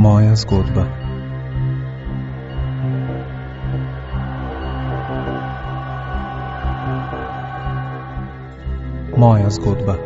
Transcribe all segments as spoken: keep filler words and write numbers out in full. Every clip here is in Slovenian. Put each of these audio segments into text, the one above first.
Moja zgodba. Moja zgodba.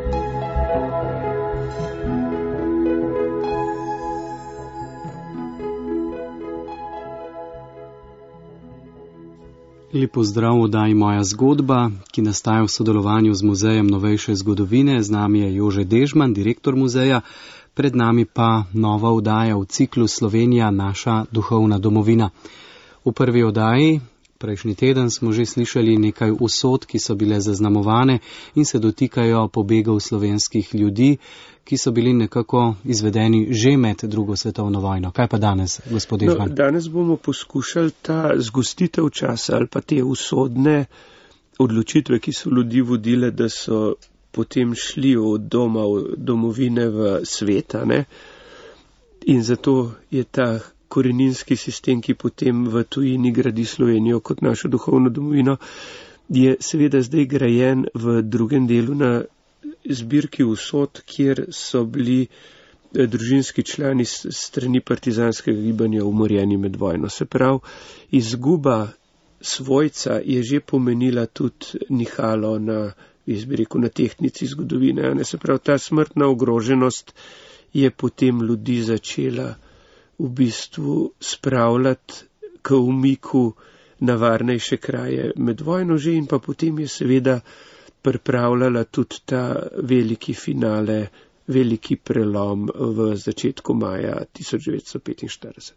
Lep pozdrav v oddaji Moja zgodba, ki nastaja v sodelovanju z Muzejem novejše zgodovine. Z nami je Jože Dežman, direktor muzeja, pred nami pa nova oddaja v ciklu Slovenija, naša duhovna domovina. V prvi oddaji, prejšnji teden, smo že slišali nekaj usod, ki so bile zaznamovane in se dotikajo pobegov slovenskih ljudi, ki so bili nekako izvedeni že med drugo svetovno vojno. Kaj pa danes, gospod Dežman? No, danes bomo poskušali ta zgostitev časa ali pa te usodne odločitve, ki so ljudi vodile, da so potem šli od doma, od domovine v sveta, ne? In zato je ta koreninski sistem, ki potem v tujini gradi Slovenijo kot našo duhovno domovino, je seveda zdaj grajen v drugem delu na zbirki usod, kjer so bili družinski člani strani partizanskega gibanja umorjeni med vojno. Se pravi, izguba svojca je že pomenila tudi nihalo na, jaz bi rekel, na tehtnici zgodovine. Ne? Se pravi, ta smrtna ogroženost je potem ljudi začela v bistvu spravljati k umiku na varnejše kraje med vojno že in pa potem je seveda pripravljala tudi ta veliki finale, veliki prelom v začetku maja tisoč devetsto petinštirideset.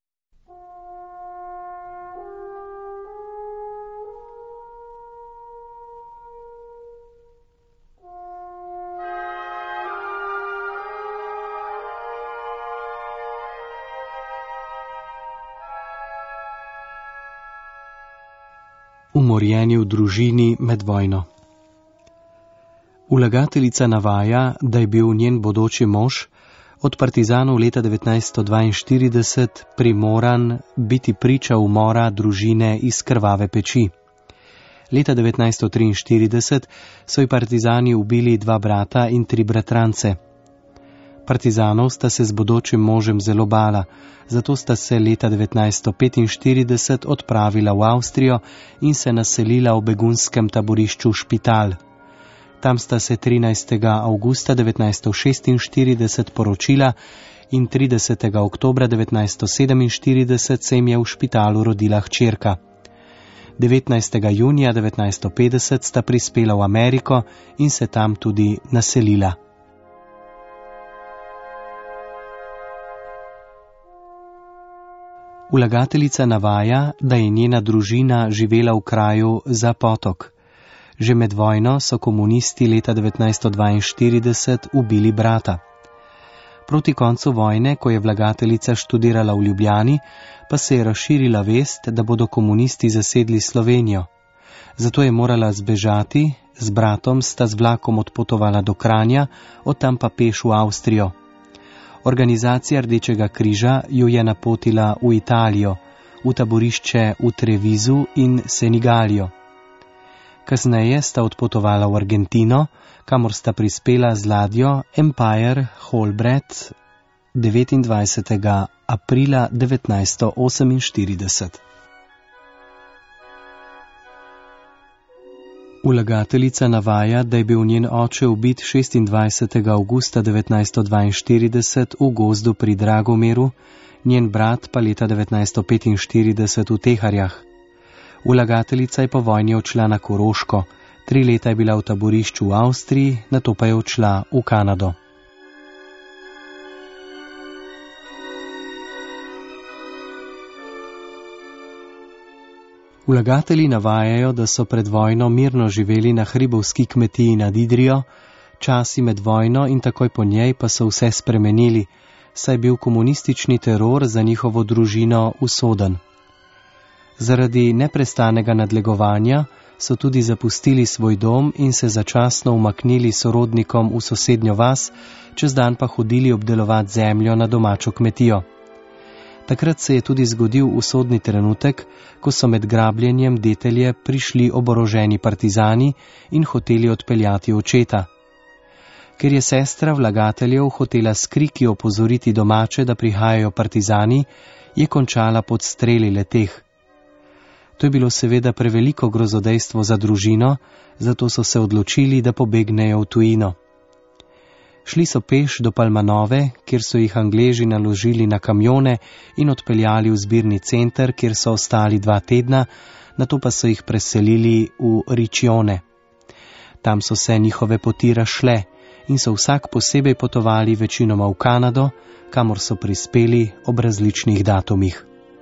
Umorjeni v družini med vojno. Vlagateljica navaja, da je bil njen bodoči mož od partizanov leta devetnajststo dvainštirideset primoran biti priča umora družine iz Krvave peči. Leta devetnajststo triinštirideset so ji partizani ubili dva brata in tri bratrance. Partizanov sta se z bodočim možem zelo bala, zato sta se leta devetnajststo petinštirideset odpravila v Avstrijo in se naselila v begunskem taborišču Špital. Tam sta se trinajstega avgusta devetnajststo šestinštirideset poročila in tridesetega oktobra devetnajststo sedeminštirideset se jim je v Špitalu rodila hčerka. devetnajstega junija devetnajststo petdeset sta prispela v Ameriko in se tam tudi naselila. Vlagateljica navaja, da je njena družina živela v kraju Za potok. Že med vojno so komunisti leta devetnajststo dvainštirideset ubili brata. Proti koncu vojne, ko je vlagateljica študirala v Ljubljani, pa se je razširila vest, da bodo komunisti zasedli Slovenijo. Zato je morala zbežati, z bratom sta z vlakom odpotovala do Kranja, od tam pa peš v Avstrijo. Organizacija Rdečega križa jo je napotila v Italijo, v taborišče v Trevizu in Senigalijo. Kasneje sta odpotovala v Argentino, kamor sta prispela z ladjo Empire Holbrett devetindvajsetega aprila devetnajststo oseminštirideset. Vlagateljica navaja, da je bil njen oče ubit šestindvajsetega avgusta devetnajststo dvainštirideset v gozdu pri Dragomeru, njen brat pa leta devetnajststo petinštirideset v Teharjah. Vlagateljica je po vojni odšla na Koroško, tri leta je bila v taborišču v Avstriji, nato pa je odšla v Kanado. Vlagatelji navajajo, da so pred vojno mirno živeli na hribovski kmetiji nad Idrijo, časi med vojno in takoj po njej pa so vse spremenili, saj je bil komunistični teror za njihovo družino usoden. Zaradi neprestanega nadlegovanja so tudi zapustili svoj dom in se začasno umaknili sorodnikom v sosednjo vas, čez dan pa hodili obdelovati zemljo na domačo kmetijo. Takrat se je tudi zgodil usodni trenutek, ko so med grabljenjem detelje prišli oboroženi partizani in hoteli odpeljati očeta. Ker je sestra vlagateljev hotela s kriki opozoriti domače, da prihajajo partizani, je končala pod streli leteh. To je bilo seveda preveliko grozodejstvo za družino, zato so se odločili, da pobegnejo v tujino. Šli so peš do Palmanove, kjer so jih Angleži naložili na kamione in odpeljali v zbirni center, kjer so ostali dva tedna, nato pa so jih preselili v Riccione. Tam so se njihove poti razšle in so vsak posebej potovali večinoma v Kanado, kamor so prispeli ob različnih datumih.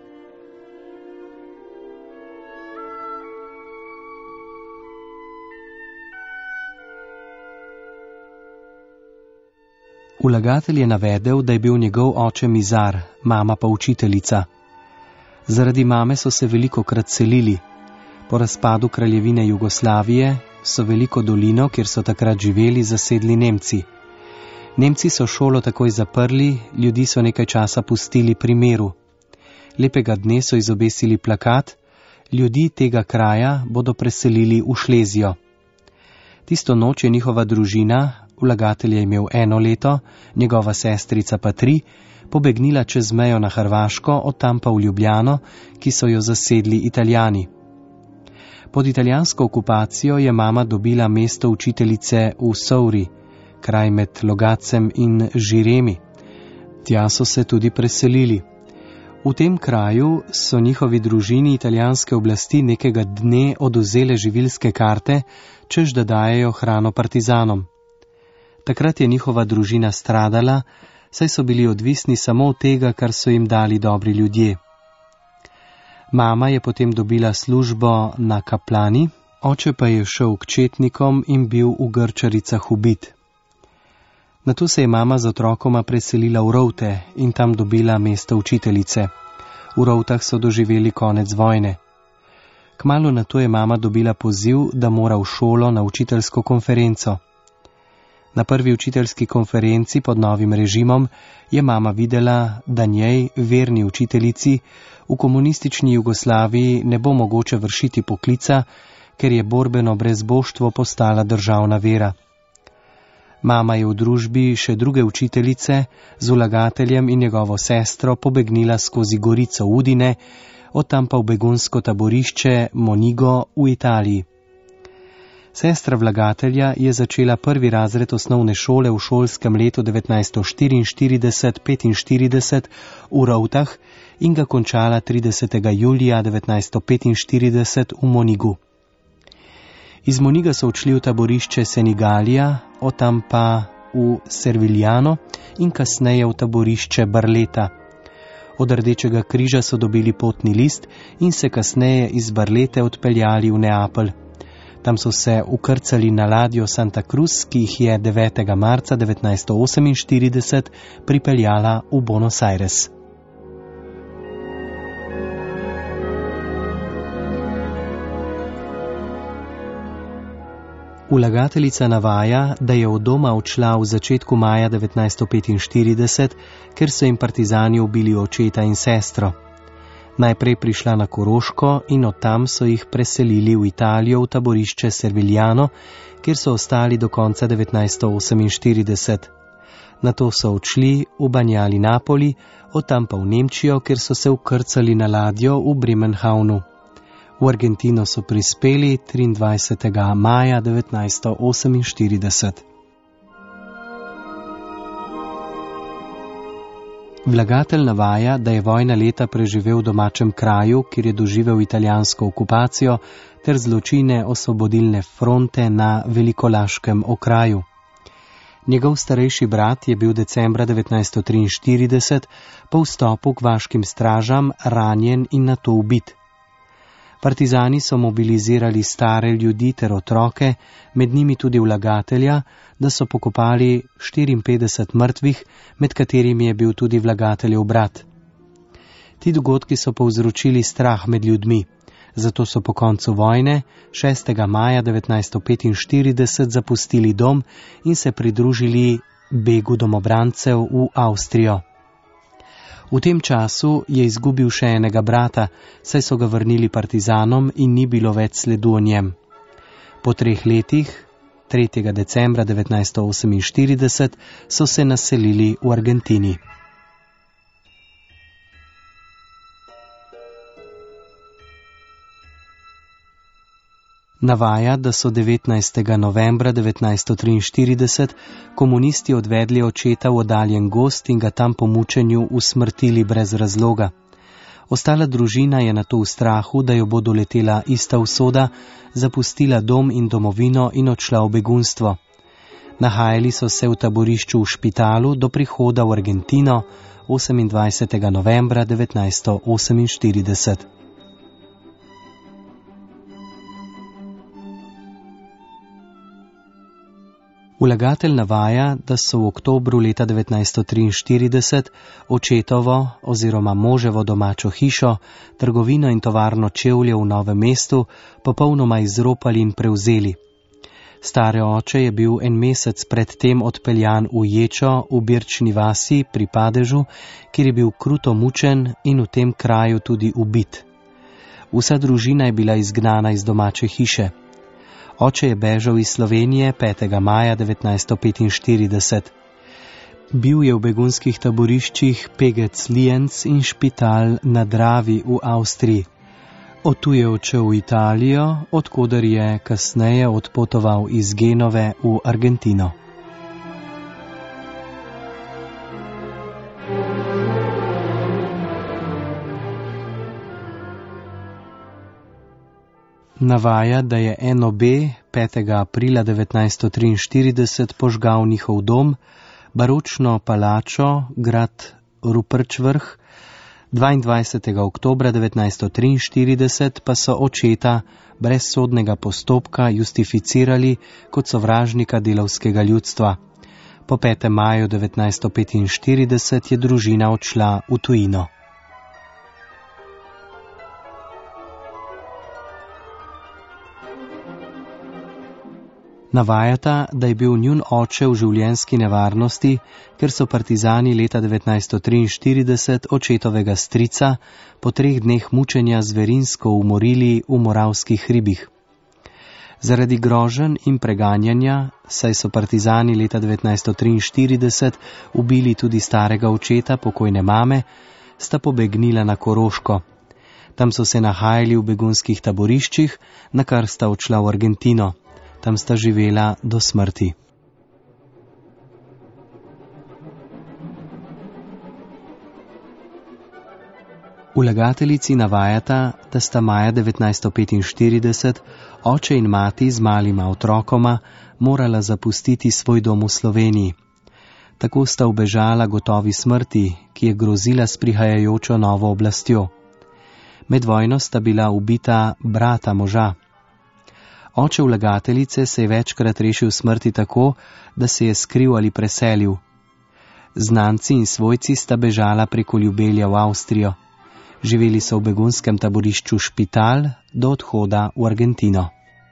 Vlagatelj je navedel, da je bil njegov oče mizar, mama pa učiteljica. Zaradi mame so se velikokrat selili. Po razpadu kraljevine Jugoslavije so veliko dolino, kjer so takrat živeli, zasedli Nemci. Nemci so šolo takoj zaprli, ljudi so nekaj časa pustili pri miru. Lepega dne so izobesili plakat: ljudi tega kraja bodo preselili v Šlezijo. Tisto noč je njihova družina, vlagatelj je imel eno leto, njegova sestrica pa tri, pobegnila čez mejo na Hrvaško, od tam pa v Ljubljano, ki so jo zasedli Italijani. Pod italijansko okupacijo je mama dobila mesto učiteljice v Souri, kraj med Logacem in Žiremi. Tja so se tudi preselili. V tem kraju so njihovi družini italijanske oblasti nekega dne odvzele živilske karte, čež da dajejo hrano partizanom. Takrat je njihova družina stradala, saj so bili odvisni samo od tega, kar so jim dali dobri ljudje. Mama je potem dobila službo na kaplani, oče pa je šel k četnikom in bil v Grčaricah ubit. Nato se je mama z otrokoma preselila v Rovte in tam dobila mesto učiteljice. V Rovtah so doživeli konec vojne. Kmalu nato je mama dobila poziv, da mora v šolo na učiteljsko konferenco. Na prvi učiteljski konferenci pod novim režimom je mama videla, da njej, verni učiteljici, v komunistični Jugoslaviji ne bo mogoče vršiti poklica, ker je borbeno brezboštvo postala državna vera. Mama je v družbi še druge učiteljice z vlagateljem in njegovo sestro pobegnila skozi Gorico Udine, od tam pa v begunsko taborišče Monigo v Italiji. Sestra vlagatelja je začela prvi razred osnovne šole v šolskem letu devetnajststo štiriinštirideset petinštirideset v Rovtah in ga končala tridesetega julija devetnajststo petinštirideset v Monigu. Iz Moniga so odšli v taborišče Senigalija, od tam pa v Servigliano in kasneje v taborišče Barletta. Od Rdečega križa so dobili potni list in se kasneje iz Barlette odpeljali v Neapelj. Tam so se ukrcali na ladjo Santa Cruz, ki jih je devetega marca devetnajststo oseminštirideset pripeljala v Buenos Aires. Vlagateljica navaja, da je od doma odšla v začetku maja devetnajststo petinštirideset, ker so jim partizani ubili očeta in sestro. Najprej prišla na Koroško in od tam so jih preselili v Italijo v taborišče Servigliano, kjer so ostali do konca devetnajststo oseminštirideset. Nato so odšli v Banjali Napoli, od tam pa v Nemčijo, kjer so se ukrcali na ladjo v Bremenhavnu. V Argentino so prispeli triindvajsetega maja devetnajststo oseminštirideset. Vlagatelj navaja, da je vojna leta preživel v domačem kraju, kjer je doživel italijansko okupacijo ter zločine osvobodilne fronte na Velikolaškem okraju. Njegov starejši brat je bil decembra devetnajststo triinštirideset po vstopu k vaškim stražam ranjen in nato ubit. Partizani so mobilizirali stare ljudi ter otroke, med njimi tudi vlagatelja, da so pokopali štiriinpetdeset mrtvih, med katerimi je bil tudi vlagateljev brat. Ti dogodki so povzročili strah med ljudmi, zato so po koncu vojne šestega maja devetnajststo petinštirideset zapustili dom in se pridružili begu domobrancev v Avstrijo. V tem času je izgubil še enega brata, saj so ga vrnili partizanom in ni bilo več sledu o njem. Po treh letih, tretjega decembra devetnajststo oseminštirideset so se naselili v Argentini. Navaja, da so devetnajstega novembra devetnajststo triinštirideset komunisti odvedli očeta v oddaljen gozd in ga tam po mučenju usmrtili brez razloga. Ostala družina je nato v strahu, da jo bo doletela ista usoda, zapustila dom in domovino in odšla v begunstvo. Nahajali so se v taborišču v Špitalu do prihoda v Argentino osemindvajsetega novembra devetnajststo oseminštirideset. Vlagatelj navaja, da so v oktobru leta devetnajststo triinštirideset očetovo oziroma moževo domačo hišo, trgovino in tovarno čevljev v Novem mestu popolnoma izropali in prevzeli. Stari oče je bil en mesec pred tem odpeljan v Ječo v Birčni vasi pri Padežu, kjer je bil kruto mučen in v tem kraju tudi ubit. Vsa družina je bila izgnana iz domače hiše. Oče je bežal iz Slovenije petega maja devetnajststo petinštirideset. Bil je v begunskih taboriščih Pegec-Lienz in Špital na Dravi v Avstriji. Od tu je odšel v Italijo, odkoder je kasneje odpotoval iz Genove v Argentino. Navaja, da je N O B petega aprila devetnajststo triinštirideset požgal njihov dom, baročno palačo, grad Ruperčvrh, dvaindvajsetega oktobra devetnajststo triinštirideset pa so očeta brez sodnega postopka justificirali kot sovražnika delavskega ljudstva. Po petem maju devetnajststo petinštirideset je družina odšla v tujino. Navajata, da je bil njun oče v življenjski nevarnosti, ker so partizani leta devetnajststo triinštirideset očetovega strica po treh dneh mučenja zverinsko umorili v Moravskih hribih. Zaradi groženj in preganjanja, saj so partizani leta devetnajststo triinštirideset ubili tudi starega očeta pokojne mame, sta pobegnila na Koroško. Tam so se nahajali v begunskih taboriščih, na kar sta odšla v Argentino. Tam sta živela do smrti. Vlagateljici navajata, da sta maja devetnajststo petinštirideset oče in mati z malima otrokoma morala zapustiti svoj dom v Sloveniji. Tako sta ubežala gotovi smrti, ki je grozila s prihajajočo novo oblastjo. Med vojno sta bila ubita brata moža. Oče vlagateljice se je večkrat rešil smrti tako, da se je skril ali preselil. Znanci in svojci sta bežala preko Ljubelja v Avstrijo. Živeli so v begunskem taborišču Špital do odhoda v Argentino.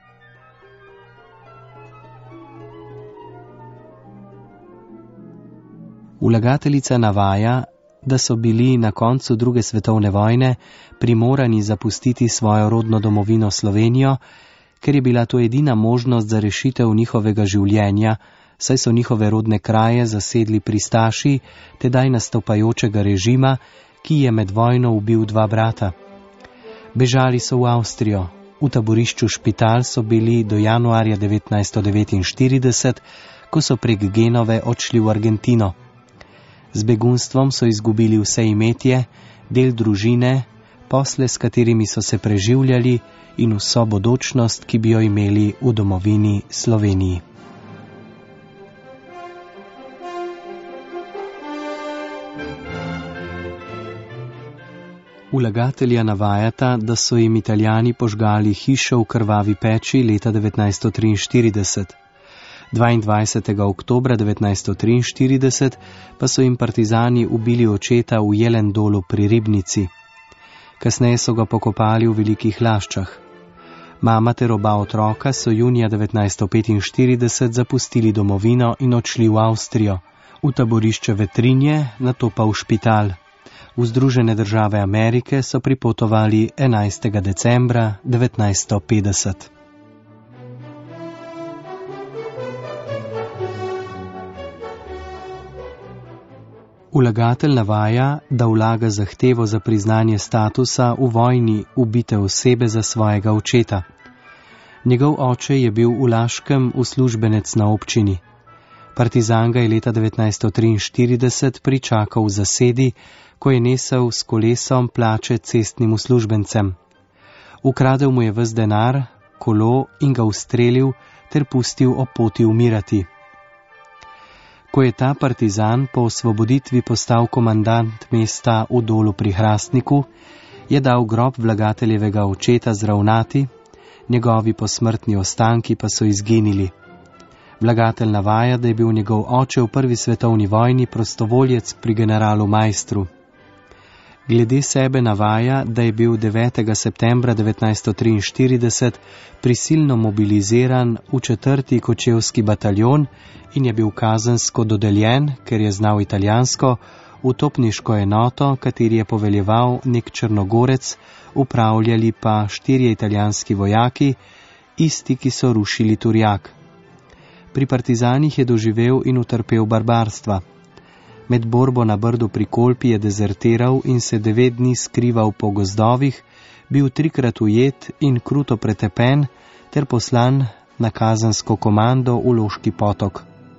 Vlagateljica navaja, da so bili na koncu druge svetovne vojne primorani zapustiti svojo rodno domovino Slovenijo, ker je bila to edina možnost za rešitev njihovega življenja, saj so njihove rodne kraje zasedli pristaši tedaj nastopajočega režima, ki je med vojno ubil dva brata. Bežali so v Avstrijo. V taborišču Špital so bili do januarja devetnajststo devetinštirideset, ko so prek Genove odšli v Argentino. Z begunstvom so izgubili vse imetje, del družine, posle, s katerimi so se preživljali, in vso bodočnost, ki bi jo imeli v domovini Sloveniji. Vlagatelja navajata, da so jim Italijani požgali hišo v Krvavi peči leta devetnajststo triinštirideset. dvaindvajsetega oktobra devetnajststo triinštirideset pa so jim partizani ubili očeta v Jelendolu pri Ribnici. Kasneje so ga pokopali v Velikih Laščah. Mama ter oba otroka so junija devetnajststo petinštirideset zapustili domovino in odšli v Avstrijo, v taborišče Vetrinje, nato pa v Špital. V Združene države Amerike so pripotovali enajstega decembra devetnajststo petdeset. Vlagatelj navaja, da vlaga zahtevo za priznanje statusa v vojni ubite osebe za svojega očeta. Njegov oče je bil v Laškem uslužbenec na občini. Partizan ga je leta devetnajststo triinštirideset pričakal v zasedi, ko je nesel s kolesom plače cestnim uslužbencem. Ukradel mu je ves denar, kolo in ga ustrelil ter pustil ob poti umirati. Ko je ta partizan po osvoboditvi postal komandant mesta v Dolu pri Hrastniku, je dal grob vlagateljevega očeta zravnati, njegovi posmrtni ostanki pa so izginili. Vlagatelj navaja, da je bil njegov oče v prvi svetovni vojni prostovoljec pri generalu Majstru. Glede sebe navaja, da je bil devetega septembra devetnajststo triinštirideset prisilno mobiliziran v četrti kočevski bataljon in je bil kazensko dodeljen, ker je znal italijansko, v topniško enoto, kateri je poveljeval nek Črnogorec, upravljali pa štirje italijanski vojaki, isti, ki so rušili Turjak. Pri partizanih je doživel in utrpel barbarstva. Med borbo na Brdu pri Kolpi je dezertiral in se devet dni skrival po gozdovih, bil trikrat ujet in kruto pretepen ter poslan na kazensko komando v Loški Potok.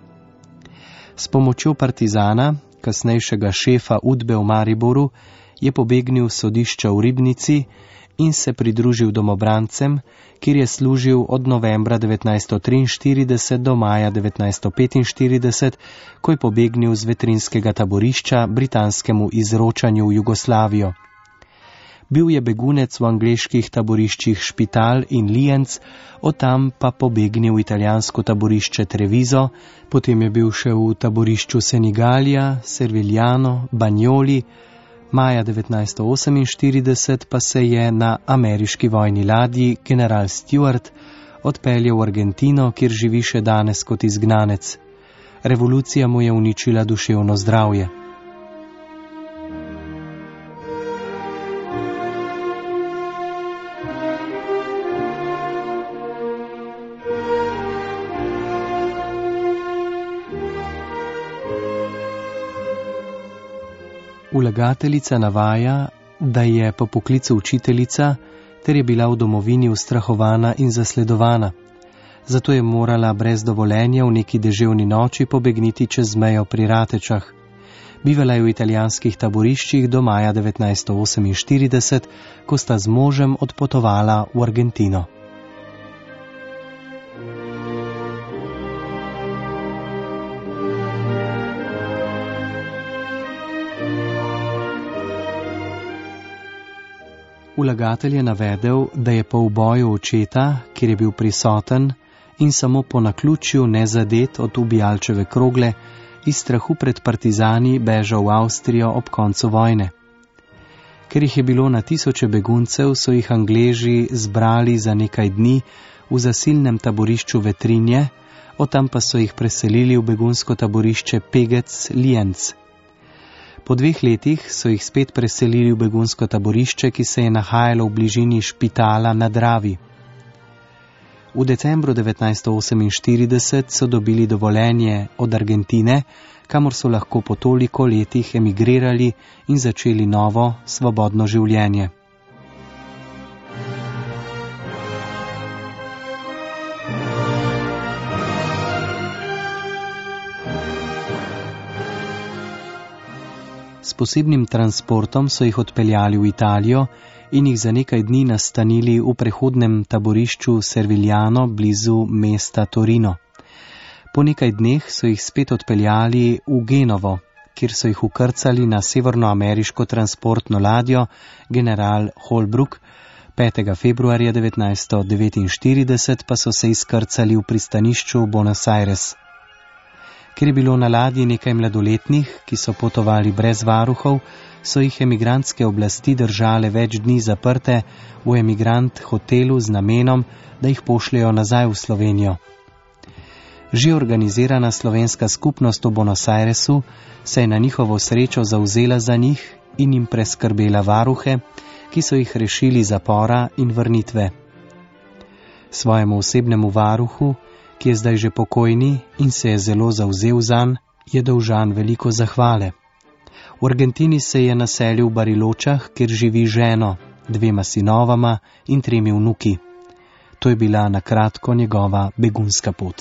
S pomočjo partizana, kasnejšega šefa Udbe v Mariboru, je pobegnil s sodišča v Ribnici in se pridružil domobrancem, kjer je služil od novembra devetnajststo triinštirideset do maja devetnajststo petinštirideset, ko je pobegnil z vetrinskega taborišča britanskemu izročanju v Jugoslavijo. Bil je begunec v angleških taboriščih Špital in Lienz, od tam pa pobegnil v italijansko taborišče Treviso, potem je bil še v taborišču Senigalija, Servigliano, Bagnoli. Maja devetnajststo oseminštirideset pa se je na ameriški vojni ladji general Stewart odpeljal v Argentino, kjer živi še danes kot izgnanec. Revolucija mu je uničila duševno zdravje. Vlagateljica navaja, da je po poklicu učiteljica ter je bila v domovini ustrahovana in zasledovana. Zato je morala brez dovoljenja v neki deževni noči pobegniti čez mejo pri Ratečah. Bivala je v italijanskih taboriščih do maja devetnajststo oseminštirideset, ko sta z možem odpotovala v Argentino. Vlagatelj je navedel, da je po uboju očeta, kjer je bil prisoten in samo po naključju nezadet od ubijalčeve krogle, iz strahu pred partizani bežal v Avstrijo ob koncu vojne. Ker jih je bilo na tisoče beguncev, so jih Angleži zbrali za nekaj dni v zasilnem taborišču Vetrinje, od tam pa so jih preselili v begunsko taborišče Pegec-Lienz. Po dveh letih so jih spet preselili v begunsko taborišče, ki se je nahajalo v bližini Špitala na Dravi. V decembru devetnajststo oseminštirideset so dobili dovoljenje od Argentine, kamor so lahko po toliko letih emigrirali in začeli novo, svobodno življenje. S posebnim transportom so jih odpeljali v Italijo in jih za nekaj dni nastanili v prehodnem taborišču Servigliano blizu mesta Torino. Po nekaj dneh so jih spet odpeljali v Genovo, kjer so jih ukrcali na severnoameriško transportno ladjo General Holbrook. petega februarja devetnajststo devetinštirideset pa so se izkrcali v pristanišču Buenos Aires. Ker je bilo na ladji nekaj mladoletnih, ki so potovali brez varuhov, so jih emigrantske oblasti držale več dni zaprte v emigrant hotelu z namenom, da jih pošljejo nazaj v Slovenijo. Že organizirana slovenska skupnost v Buenos Airesu se je na njihovo srečo zavzela za njih in jim preskrbela varuhe, ki so jih rešili zapora in vrnitve. Svojemu osebnemu varuhu, ki je zdaj že pokojni in se je zelo zavzel zanj, je dolžan veliko zahvale. V Argentini se je naselil v Bariločah, kjer živi ženo, dvema sinovama in tremi vnuki. To je bila na kratko njegova begunska pot.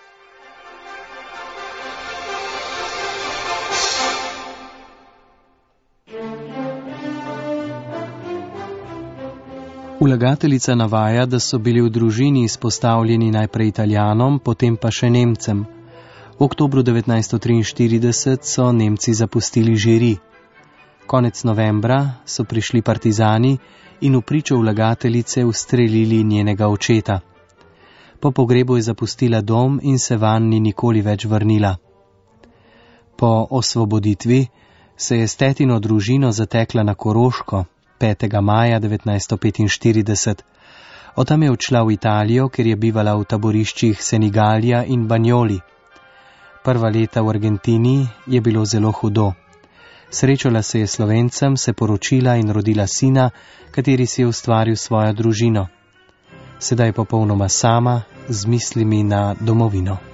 Vlagateljica navaja, da so bili v družini izpostavljeni najprej Italijanom, potem pa še Nemcem. V oktobru devetnajststo triinštirideset so Nemci zapustili Žiri. Konec novembra so prišli partizani in v pričo vlagateljice ustrelili njenega očeta. Po pogrebu je zapustila dom in se vanj ni nikoli več vrnila. Po osvoboditvi se je s tetino družino zatekla na Koroško petega maja devetnajststo petinštirideset. Od tam je odšla v Italijo, kjer je bivala v taboriščih Senigalija in Bagnoli. Prva leta v Argentini je bilo zelo hudo. Srečala se je s Slovencem, se poročila in rodila sina, kateri si je ustvaril svojo družino. Sedaj je popolnoma sama, z mislimi na domovino.